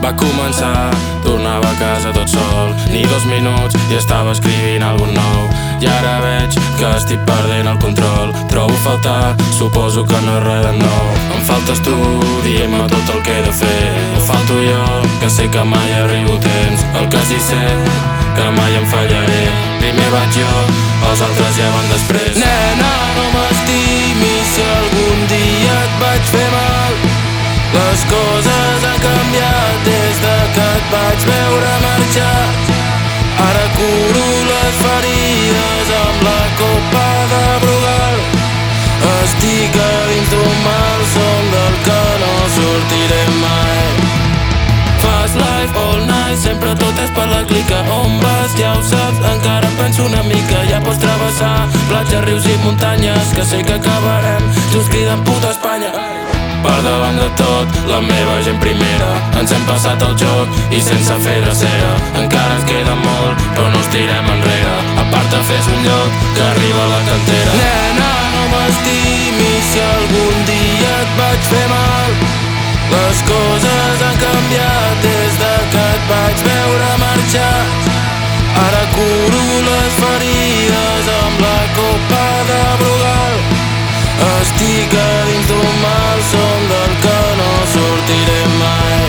Va començar, tornava a casa tot sol, ni 2 minuts i estava escrivint algun nou. I ara veig que estic perdent el control. Trobo a faltar, suposo que no és res de nou. Em faltes tu, dient-me tot el que he de fer. Ho falto jo, que sé que mai arribo a temps. El que sí sé, que mai em fallaré. Primer vaig jo, els altres ja van després. Nena, no m'estimis si algun dia et vaig fer mal. Les coses han canviat des de que et vaig veure marxar. Ara curo les ferides amb la copa de Brugal. Estic a dins d'un malson del que no sortiré mai. Fast life all night, sempre tot és per la clica. On vas? Ja ho saps, encara penso una mica. Ja pots travessar platges, rius i muntanyes, que sé que acabarem just cridant puta Espanya. Per davant de tot, la meva gent primera. Ens hem passat el joc i sense fer drecera. Encara ens queda molt, però no estirem enrere. A part de fes un lloc que arriba a la cantera. Nena, no m'estimis si algun dia et vaig fer mal. Les coses han canviat des de que et vaig veure marxar. Ara curo les ferides amb la copa de Brugal. Estic a dins d'un malson del que no sortiré mai.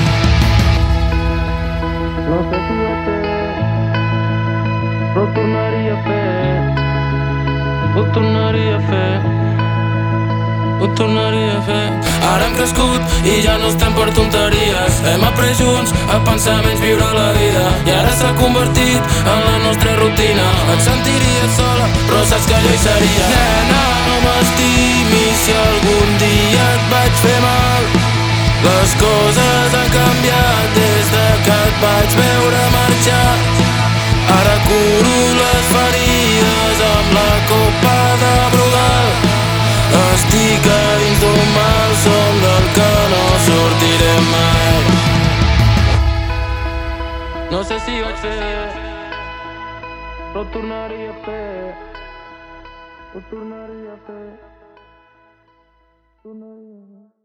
No sé si ho sé, però ho tornaria a fer. Ho tornaria a fer. Ho tornaria a fer. Ara hem crescut i ja no estem per tonteries. Hem après junts a pensar menys, viure la vida. I ara s'ha convertit en la nostra rutina. Et sentiries sola, però saps que jo hi seria. Nena, no m'estimis si algun dia et vaig fer mal. Les coses han canviat des de que et vaig veure marxar. Ara curo les ferides amb la copa de Brugal. Estic a dins d'un malson del que no sortiré mai. No sé si ho vaig fer, però ho tornaria a fer. Ho tornaria a fer. Tornaria a fer.